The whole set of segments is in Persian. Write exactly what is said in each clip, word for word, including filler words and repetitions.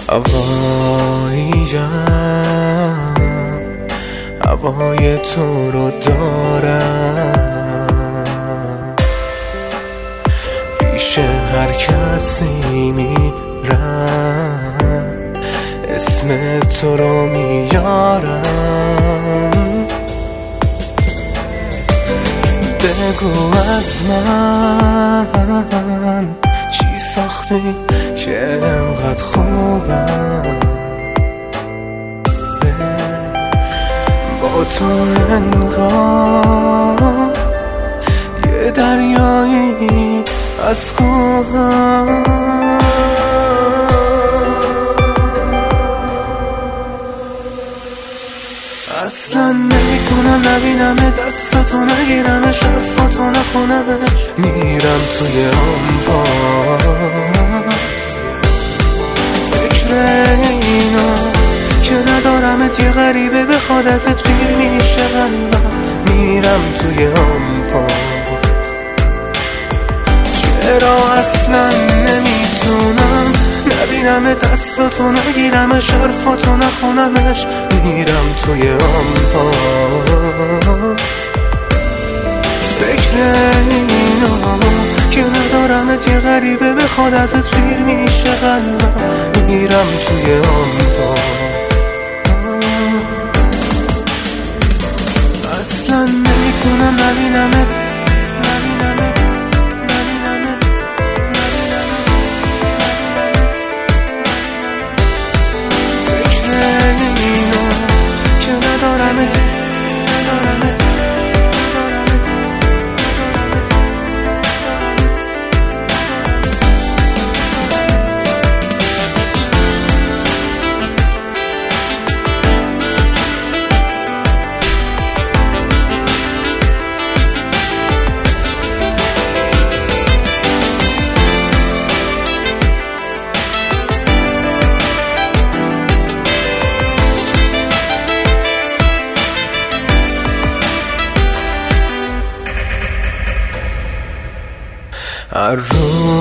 هواییم، هوای تو رو دارم، پیش هر کسی میرم، اسم تو رو میارم. بگو از من چی ساختی که انقدر خوبم، با تو انگار یه دریایی از کوهم. اصلا نمیتونم نبینم دستاتو نگیرمش، حرفاتو نخونمش، میرم توی آن پاس. فکر اینا که ندارمت یه غریبه به خودت پیر میشه قلبم، میرم توی آن پاس. چرا اصلا نمیتونم نبینم دستاتو نگیرمش، حرفاتو نخونمش، میرم توی آن پاس. فکر اینا که ندارمت یه غریبه به خودت پیر میشه قلبم، میرم توی آن پاس. اصلا نمیتونم نبینمت نبینمت نبینمت فکر اینا که ندارمت ندارمت هر روز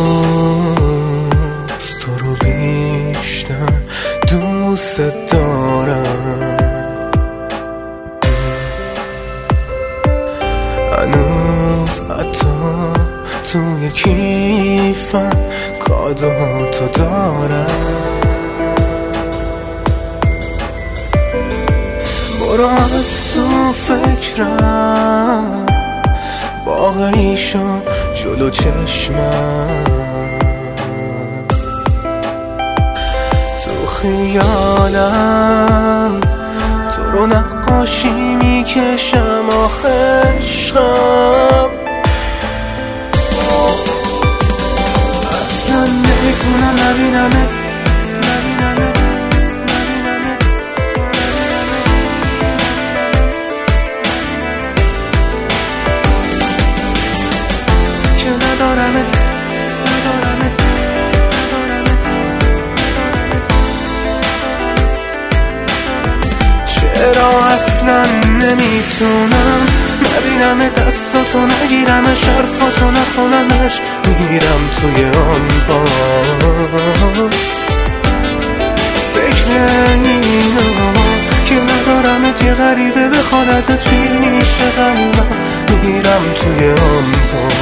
تو رو بیشتر دوست دارم، هنوز حتی توی کیفم کادوهاتو دارم. برو از تو فکرم واقعی شو جلو چشمم، تو خیالم تو رو نقاشی میکشم آخه عشقم. اصلا نمیتونم نبینمت نبینمت نبینمت که ندارمت ندارمت ندارمت چرا اصلا نمیتونم نبینم دستاتو نگیرمش، حرفاتو نخونمش، میرم توی آن پاس. فکر اینا که ندارمت یه غریبه به خودت پیر میشه قلبم، میرم توی آن پاس.